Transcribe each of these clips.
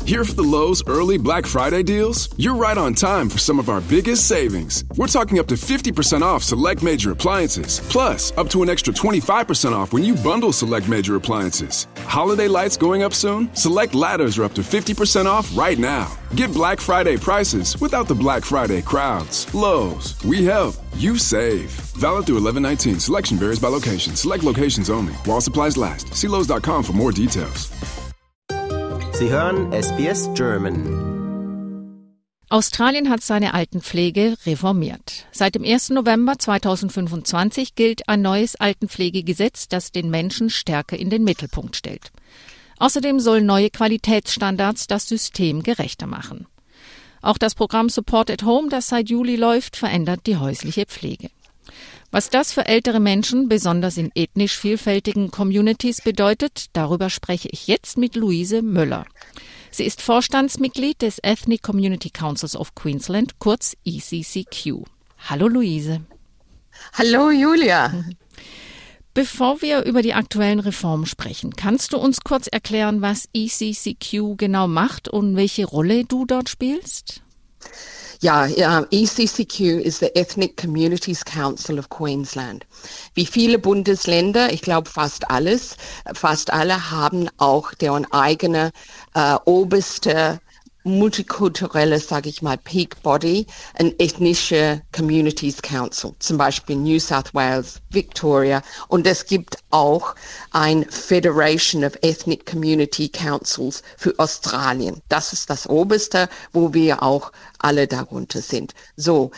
Here for the Lowe's early Black Friday deals? You're right on time for some of our biggest savings. We're talking up to 50% off select major appliances, plus up to an extra 25% off when you bundle select major appliances. Holiday lights going up soon? Select ladders are up to 50% off right now. Get Black Friday prices without the Black Friday crowds. Lowe's, we help, you save. Valid through 11/19. Selection varies by location. Select locations only. While supplies last. See Lowe's.com for more details. Sie hören SBS German. Australien hat seine Altenpflege reformiert. Seit dem 1. November 2025 gilt ein neues Altenpflegegesetz, das den Menschen stärker in den Mittelpunkt stellt. Außerdem sollen neue Qualitätsstandards das System gerechter machen. Auch das Programm Support at Home, das seit Juli läuft, verändert die häusliche Pflege. Was das für ältere Menschen, besonders in ethnisch vielfältigen Communities, bedeutet, darüber spreche ich jetzt mit Luise Möller. Sie ist Vorstandsmitglied des Ethnic Community Councils of Queensland, kurz ECCQ. Hallo Luise. Hallo Julia. Bevor wir über die aktuellen Reformen sprechen, kannst du uns kurz erklären, was ECCQ genau macht und welche Rolle du dort spielst? Ja, ECCQ ist der Ethnic Communities Council of Queensland. Wie viele Bundesländer, ich glaube fast alle haben auch deren eigene oberste multikulturelle, sage ich mal, Peak Body, ein ethnische Communities Council, zum Beispiel New South Wales, Victoria, und es gibt auch ein Federation of Ethnic Community Councils für Australien. Das ist das Oberste, wo wir auch alle darunter sind. So,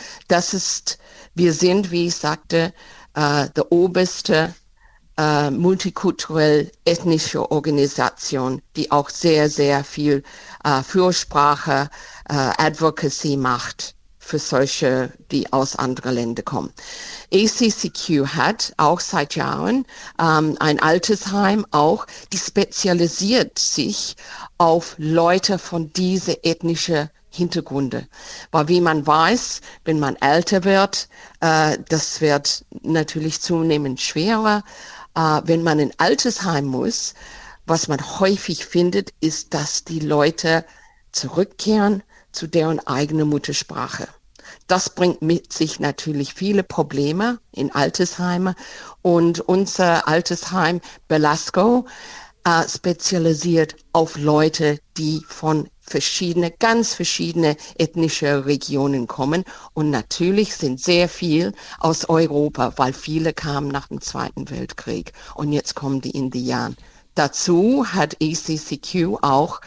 wir sind, wie ich sagte, der oberste multikulturell ethnische Organisation, die auch sehr, sehr viel Fürsprache, Advocacy macht für solche, die aus anderen Ländern kommen. ECCQ hat auch seit Jahren ein Altersheim auch, die spezialisiert sich auf Leute von dieser ethnischen Hintergründe. Weil wie man weiß, wenn man älter wird, das wird natürlich zunehmend schwerer. Wenn man in Altersheim muss, was man häufig findet, ist, dass die Leute zurückkehren zu deren eigenen Muttersprache. Das bringt mit sich natürlich viele Probleme in Altersheimen und unser Altersheim Belasco spezialisiert auf Leute, die von ganz verschiedene ethnische Regionen kommen und natürlich sind sehr viel aus Europa, weil viele kamen nach dem Zweiten Weltkrieg und jetzt kommen die Indianer. Dazu hat ECCQ auch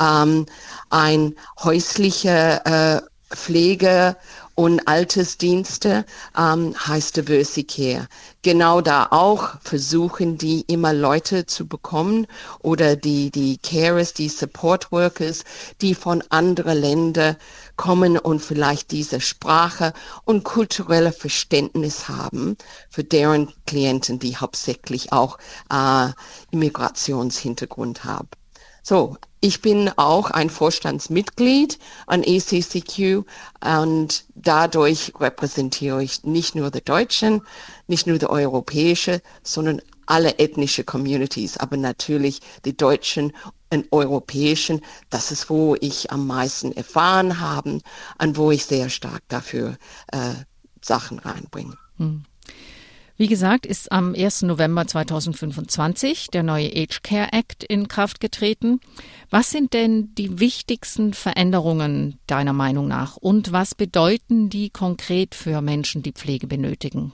ein häusliche Pflege und Altersdienste, heißt Diversity Care. Genau da auch versuchen die immer Leute zu bekommen oder die Carers, die Support Workers, die von anderen Ländern kommen und vielleicht diese Sprache und kulturelle Verständnis haben für deren Klienten, die hauptsächlich auch Immigrationshintergrund haben. So, ich bin auch ein Vorstandsmitglied an ECCQ und dadurch repräsentiere ich nicht nur die Deutschen, nicht nur die europäische, sondern alle ethnische Communities, aber natürlich die Deutschen und europäischen. Das ist, wo ich am meisten erfahren habe und wo ich sehr stark dafür Sachen reinbringe. Wie gesagt, ist am 1. November 2025 der neue Aged Care Act in Kraft getreten. Was sind denn die wichtigsten Veränderungen deiner Meinung nach und was bedeuten die konkret für Menschen, die Pflege benötigen?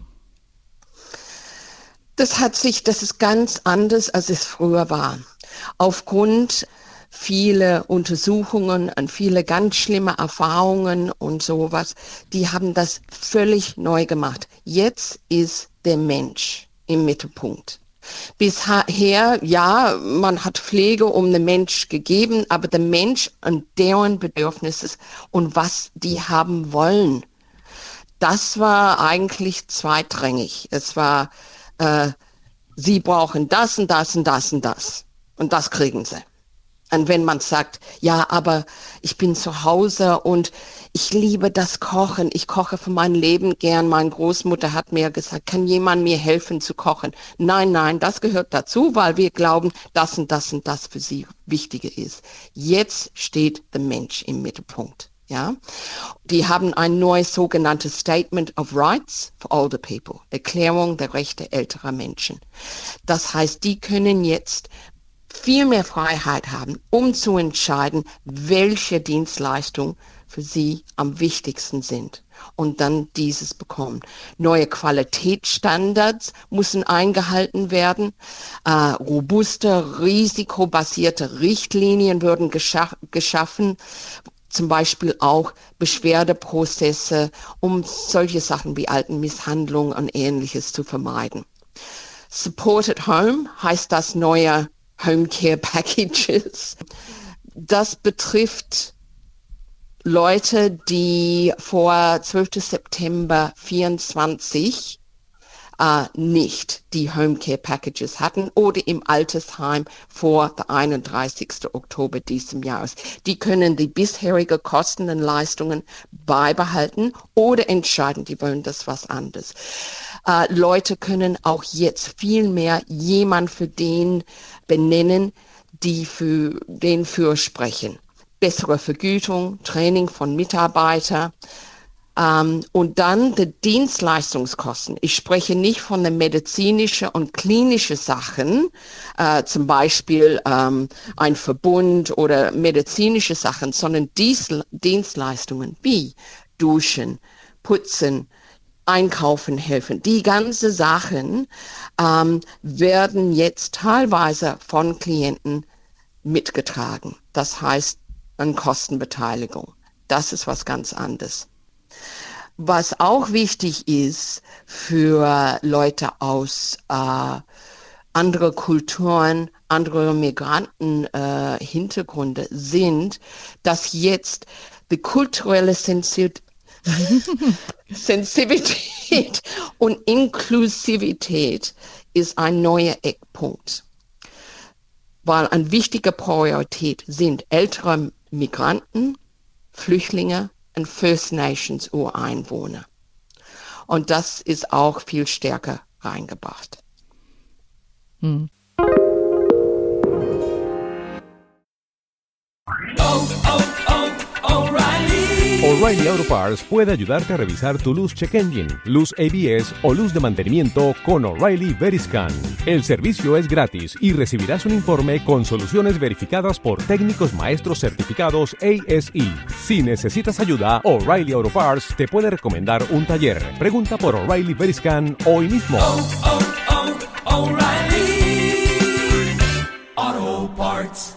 Das ist ganz anders, als es früher war. Aufgrund viele Untersuchungen und viele ganz schlimme Erfahrungen und sowas, die haben das völlig neu gemacht. Jetzt ist der Mensch im Mittelpunkt. Bisher, ja, man hat Pflege um den Mensch gegeben, aber der Mensch und deren Bedürfnisse und was die haben wollen, das war eigentlich zweitrangig. Es war, sie brauchen das und das und das und das. Und das kriegen sie. Und wenn man sagt, ja, aber ich bin zu Hause und ich liebe das Kochen. Ich koche für mein Leben gern. Meine Großmutter hat mir gesagt, kann jemand mir helfen zu kochen? Nein, das gehört dazu, weil wir glauben, das und das und das für sie wichtiger ist. Jetzt steht der Mensch im Mittelpunkt. Ja, die haben ein neues sogenanntes Statement of Rights for Older People, Erklärung der Rechte älterer Menschen. Das heißt, die können jetzt viel mehr Freiheit haben, um zu entscheiden, welche Dienstleistungen für sie am wichtigsten sind und dann dieses bekommen. Neue Qualitätsstandards müssen eingehalten werden. Robuste, risikobasierte Richtlinien würden geschaffen, zum Beispiel auch Beschwerdeprozesse, um solche Sachen wie Altenmisshandlung und Ähnliches zu vermeiden. Supported Home heißt das neue Home Care Packages. Das betrifft Leute, die vor 12. September 24 nicht die Home Care Packages hatten oder im Altersheim vor der 31. Oktober diesem Jahres. Die können die bisherige Kosten und Leistungen beibehalten oder entscheiden, die wollen das was anderes. Leute können auch jetzt viel mehr jemand für den benennen, die für den fürsprechen. Bessere Vergütung, Training von Mitarbeitern. Und dann die Dienstleistungskosten. Ich spreche nicht von den medizinischen und klinischen Sachen, zum Beispiel ein Verbund oder medizinische Sachen, sondern Dienstleistungen wie Duschen, Putzen, Einkaufen helfen. Die ganzen Sachen werden jetzt teilweise von Klienten mitgetragen. Das heißt, eine Kostenbeteiligung. Das ist was ganz anderes. Was auch wichtig ist für Leute aus anderen Kulturen, andere Migranten-Hintergründe sind, dass jetzt die kulturelle Sensibilität und Inklusivität ist ein neuer Eckpunkt. Weil eine wichtige Priorität sind ältere Migranten, Flüchtlinge und First Nations Ureinwohner. Und das ist auch viel stärker reingebracht. O'Reilly Auto Parts puede ayudarte a revisar tu luz check engine, luz ABS o luz de mantenimiento con O'Reilly Veriscan. El servicio es gratis y recibirás un informe con soluciones verificadas por técnicos maestros certificados ASE. Si necesitas ayuda, O'Reilly Auto Parts te puede recomendar un taller. Pregunta por O'Reilly Veriscan hoy mismo. O'Reilly Auto Parts.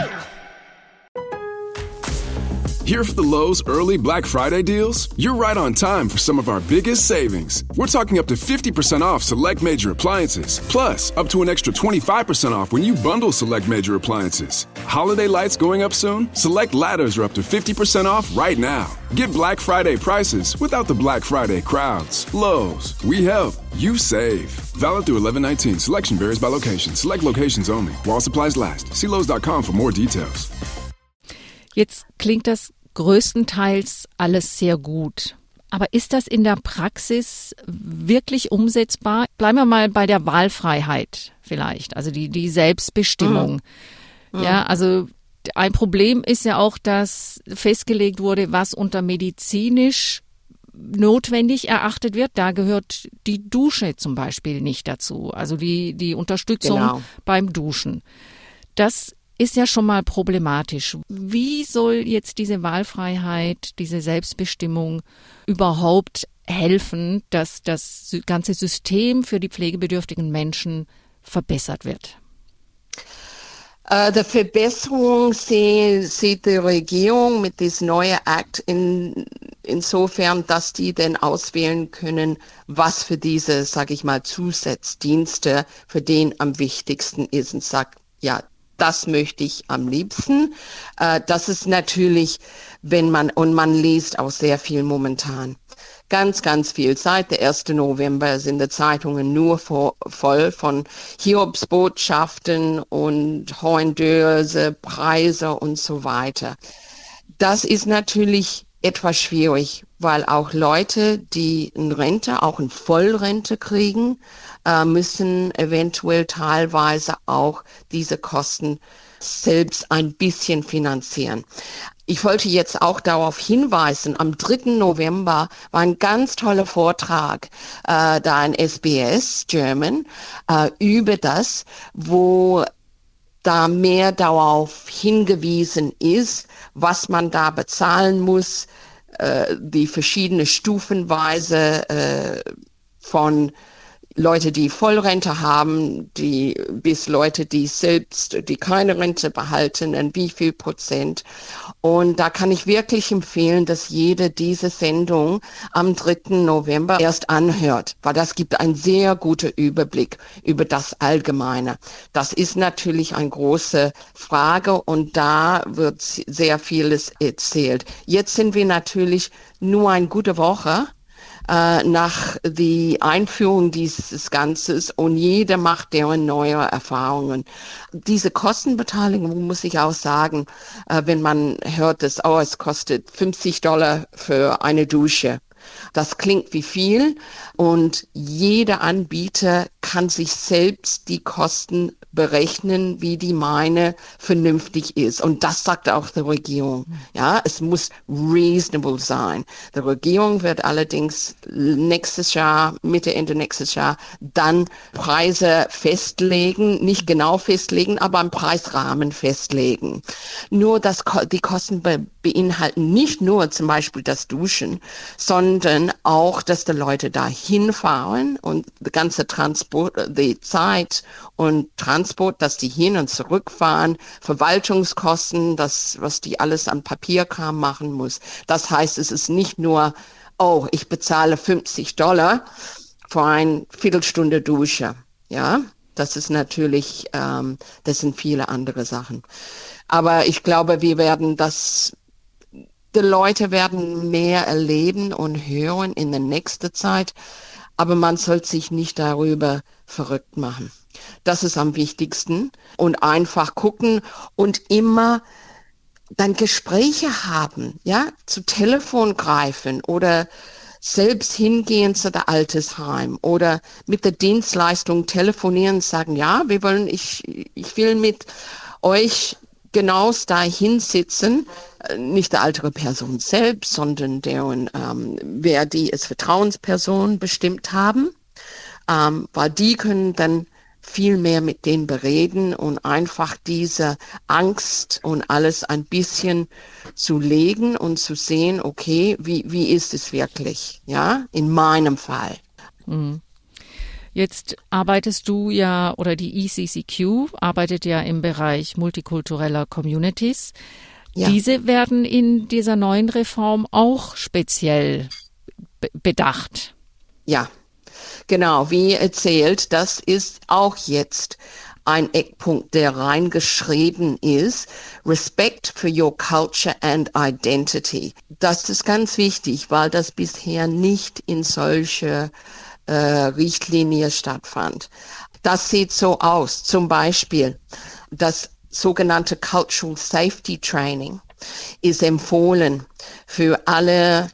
Here for the Lowe's early Black Friday deals? You're right on time for some of our biggest savings. We're talking up to 50% off select major appliances, plus up to an extra 25% off when you bundle select major appliances. Holiday lights going up soon? Select ladders are up to 50% off right now. Get Black Friday prices without the Black Friday crowds. Lowe's, we help, you save. Valid through 11/19. Selection varies by location. Select locations only. While supplies last. See Lowe's.com for more details. Jetzt klingt das größtenteils alles sehr gut. Aber ist das in der Praxis wirklich umsetzbar? Bleiben wir mal bei der Wahlfreiheit vielleicht, also die Selbstbestimmung. Ja, also ein Problem ist ja auch, dass festgelegt wurde, was unter medizinisch notwendig erachtet wird. Da gehört die Dusche zum Beispiel nicht dazu, also die Unterstützung beim Duschen. Das ist ja schon mal problematisch. Wie soll jetzt diese Wahlfreiheit, diese Selbstbestimmung überhaupt helfen, dass das ganze System für die pflegebedürftigen Menschen verbessert wird? Die Verbesserung sieht die Regierung mit diesem neuen Akt insofern, dass die dann auswählen können, was für diese, sage ich mal, Zusatzdienste für den am wichtigsten ist und sagt, ja, das möchte ich am liebsten. Das ist natürlich, man liest auch sehr viel momentan, Ganz, ganz viel. Seit der 1. November sind die Zeitungen nur voll von Hiobsbotschaften und Horrendöse, Preise und so weiter. Das ist natürlich etwas schwierig, weil auch Leute, die eine Rente, auch eine Vollrente kriegen, müssen eventuell teilweise auch diese Kosten selbst ein bisschen finanzieren. Ich wollte jetzt auch darauf hinweisen, am 3. November war ein ganz toller Vortrag da in SBS German über das, wo da mehr darauf hingewiesen ist, was man da bezahlen muss, die verschiedene Stufenweise von Leute, die Vollrente haben, bis Leute, die keine Rente behalten, und wie viel Prozent. Und da kann ich wirklich empfehlen, dass jeder diese Sendung am 3. November erst anhört, weil das gibt einen sehr guten Überblick über das Allgemeine. Das ist natürlich eine große Frage und da wird sehr vieles erzählt. Jetzt sind wir natürlich nur eine gute Woche nach die Einführung dieses Ganzes und jeder macht deren neue Erfahrungen. Diese Kostenbeteiligung muss ich auch sagen, wenn man hört, dass es kostet $50 für eine Dusche. Das klingt wie viel und jeder Anbieter kann sich selbst die Kosten berechnen, wie die meine vernünftig ist. Und das sagt auch die Regierung. Ja, es muss reasonable sein. Die Regierung wird allerdings nächstes Jahr, Ende nächstes Jahr, dann Preise festlegen, nicht genau festlegen, aber einen Preisrahmen festlegen. Nur, dass die Kosten beinhalten nicht nur zum Beispiel das Duschen, sondern auch, dass die Leute da hinfahren und die ganze Transport, die Zeit und Transport, dass die hin und zurückfahren, Verwaltungskosten, das, was die alles an Papierkram machen muss. Das heißt, es ist nicht nur, ich bezahle $50 für eine Viertelstunde Dusche. Ja, das ist natürlich, das sind viele andere Sachen. Aber ich glaube, die Leute werden mehr erleben und hören in der nächsten Zeit, aber man soll sich nicht darüber verrückt machen. Das ist am wichtigsten und einfach gucken und immer dann Gespräche haben, ja, zu Telefon greifen oder selbst hingehen zu der Altersheim oder mit der Dienstleistung telefonieren und sagen, ja, ich will mit euch genau da hinsitzen, nicht der ältere Person selbst, sondern wer die als Vertrauensperson bestimmt haben, weil die können dann viel mehr mit denen bereden und einfach diese Angst und alles ein bisschen zu legen und zu sehen, okay, wie ist es wirklich, ja, in meinem Fall. Mhm. Jetzt arbeitest du ja, oder die ECCQ arbeitet ja im Bereich multikultureller Communities. Ja. Diese werden in dieser neuen Reform auch speziell bedacht. Ja, genau, wie erzählt, das ist auch jetzt ein Eckpunkt, der reingeschrieben ist. Respect for your culture and identity. Das ist ganz wichtig, weil das bisher nicht in solche Richtlinie stattfand. Das sieht so aus. Zum Beispiel das sogenannte Cultural Safety Training ist empfohlen für alle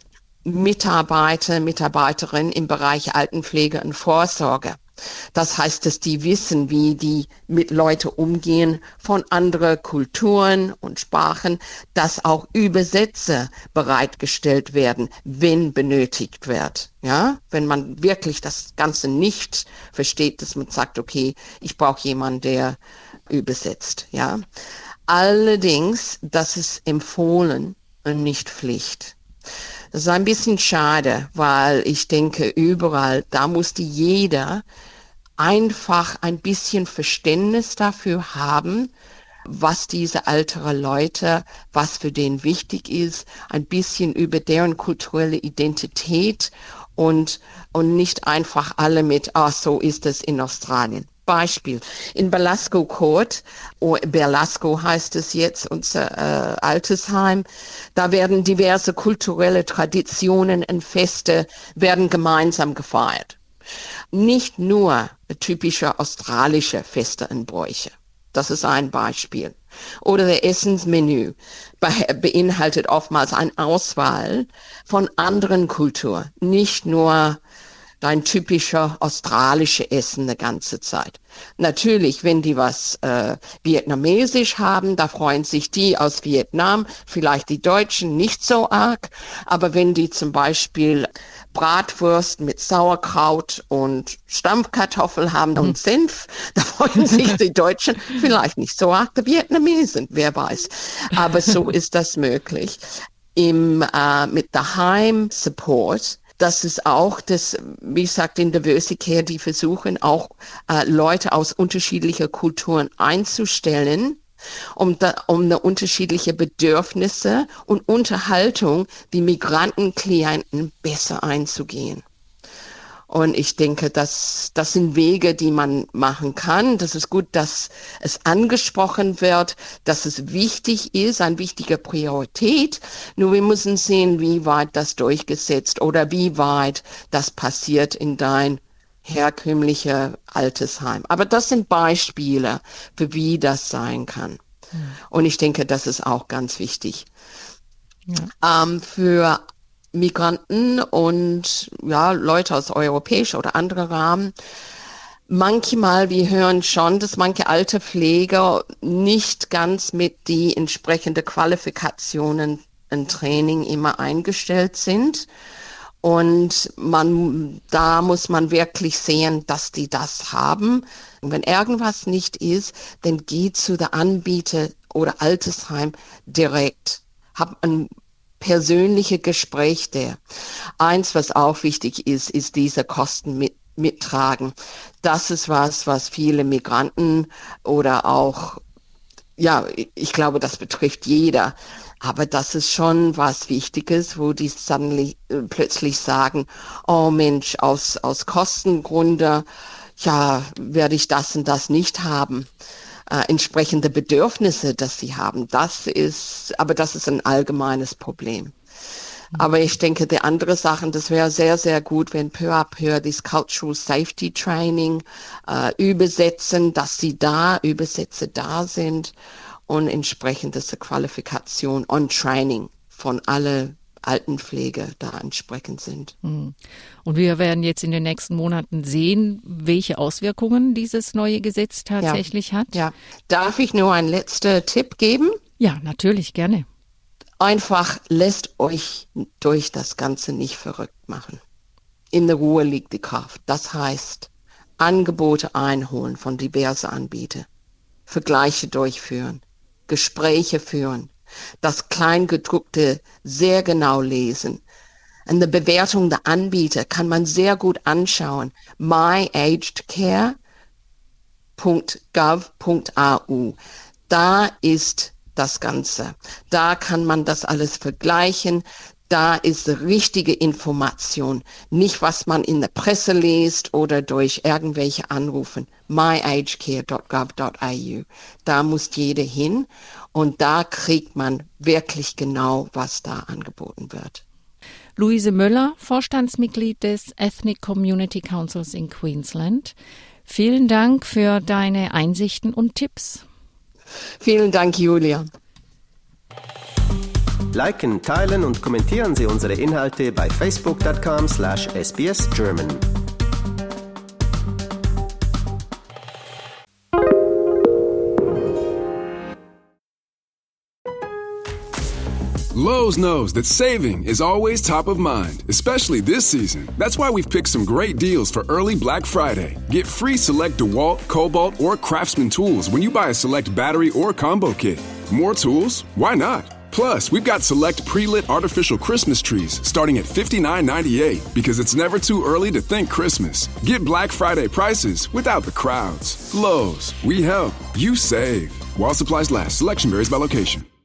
Mitarbeiterinnen im Bereich Altenpflege und Vorsorge. Das heißt, dass die wissen, wie die mit Leuten umgehen von anderen Kulturen und Sprachen, dass auch Übersetzer bereitgestellt werden, wenn benötigt wird. Ja, wenn man wirklich das Ganze nicht versteht, dass man sagt, okay, ich brauche jemanden, der übersetzt. Ja, allerdings, das ist empfohlen und nicht Pflicht. Das ist ein bisschen schade, weil ich denke, überall, da musste jeder einfach ein bisschen Verständnis dafür haben, was diese älteren Leute, was für denen wichtig ist, ein bisschen über deren kulturelle Identität und nicht einfach alle mit, so ist es in Australien. Beispiel. In Belasco Court, Belasco heißt es jetzt, unser Altersheim, da werden diverse kulturelle Traditionen und Feste werden gemeinsam gefeiert. Nicht nur typische australische Feste und Bräuche. Das ist ein Beispiel. Oder der Essensmenü beinhaltet oftmals eine Auswahl von anderen Kulturen, nicht nur dein typischer australische Essen eine ganze Zeit. Natürlich, wenn die was vietnamesisch haben, da freuen sich die aus Vietnam, vielleicht die Deutschen nicht so arg, aber wenn die zum Beispiel Bratwurst mit Sauerkraut und Stampfkartoffel haben und Senf, da freuen sich die Deutschen vielleicht nicht so arg, die Vietnamesen, wer weiß. Aber so ist das möglich. Mit Daheim Support, das ist auch das, wie gesagt, in Diversity Care, die versuchen auch Leute aus unterschiedlichen Kulturen einzustellen, um eine unterschiedliche Bedürfnisse und Unterhaltung die Migrantenklienten besser einzugehen. Und ich denke, das sind Wege, die man machen kann. Das ist gut, dass es angesprochen wird, dass es wichtig ist, eine wichtige Priorität. Nur wir müssen sehen, wie weit das durchgesetzt oder wie weit das passiert in dein herkömmliche Altersheim. Aber das sind Beispiele für wie das sein kann. Und ich denke, das ist auch ganz wichtig. Ja. Für Migranten und Leute aus europäischen oder anderen Rahmen. Manchmal, wir hören schon, dass manche alte Pfleger nicht ganz mit die entsprechenden Qualifikationen und Training immer eingestellt sind. Und da muss man wirklich sehen, dass die das haben. Und wenn irgendwas nicht ist, dann geht zu der Anbieter oder Altersheim direkt. Hab ein persönliche Gespräch der. Eins, was auch wichtig ist diese Kosten mittragen. Das ist was viele Migranten oder auch, ich glaube, das betrifft jeder. Aber das ist schon was Wichtiges, wo die plötzlich sagen, oh Mensch, aus Kostengründe, werde ich das und das nicht haben. Entsprechende Bedürfnisse, dass sie haben. Das ist ein allgemeines Problem. Aber ich denke, die andere Sachen, das wäre sehr, sehr gut, wenn peu à peu dieses Cultural Safety Training übersetzen, dass Übersetzer da sind und entsprechende Qualifikation und Training von alle Altenpflege da entsprechend sind. Und wir werden jetzt in den nächsten Monaten sehen, welche Auswirkungen dieses neue Gesetz tatsächlich hat. Ja. Darf ich nur einen letzten Tipp geben? Ja, natürlich, gerne. Einfach lasst euch durch das Ganze nicht verrückt machen. In der Ruhe liegt die Kraft. Das heißt, Angebote einholen von diversen Anbietern, Vergleiche durchführen, Gespräche führen, das Kleingedruckte sehr genau lesen. Eine Bewertung der Anbieter kann man sehr gut anschauen. myagedcare.gov.au. Da ist das Ganze. Da kann man das alles vergleichen. Da ist richtige Information. Nicht, was man in der Presse liest oder durch irgendwelche Anrufen. myagedcare.gov.au. Da muss jeder hin. Und da kriegt man wirklich genau, was da angeboten wird. Luise Möller, Vorstandsmitglied des Ethnic Community Councils in Queensland. Vielen Dank für deine Einsichten und Tipps. Vielen Dank, Julia. Liken, teilen und kommentieren Sie unsere Inhalte bei facebook.com/sbsgerman. Lowe's knows that saving is always top of mind, especially this season. That's why we've picked some great deals for early Black Friday. Get free select DeWalt, Cobalt, or Craftsman tools when you buy a select battery or combo kit. More tools? Why not? Plus, we've got select pre-lit artificial Christmas trees starting at $59.98 because it's never too early to think Christmas. Get Black Friday prices without the crowds. Lowe's, we help, you save. While supplies last, selection varies by location.